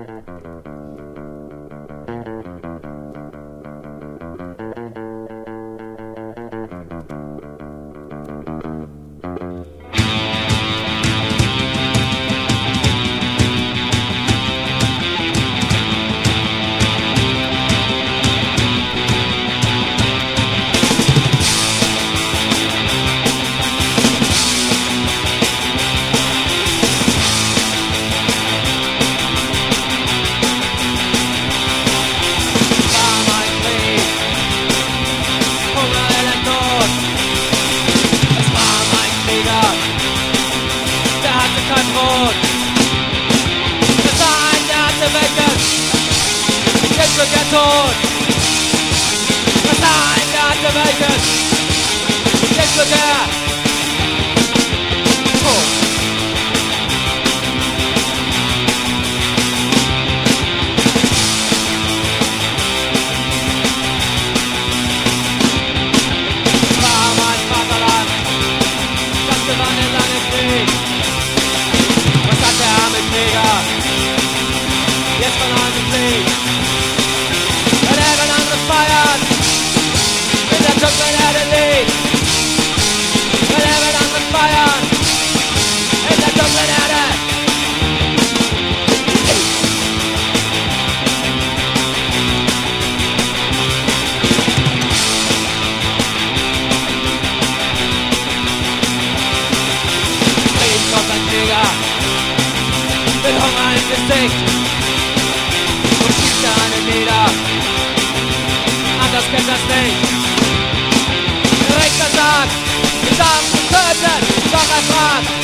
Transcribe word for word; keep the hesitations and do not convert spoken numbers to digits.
Der Tod, das Nein, der hatte welches, jetzt wird er tot. War mein Vaterland, das gewann in seinem Krieg. Was hat der arme Krieger jetzt von einem Krieg? Feiern, in der dunklen Erde liegt. Wir leben an mit Feiern, in der dunklen Erde. Frieden kommt ein Krieger, mit Hunger im Gesicht, und schießt er einen nieder. Das kennt das nicht. Der Richter sagt, wir darf zu töten, doch er fragt,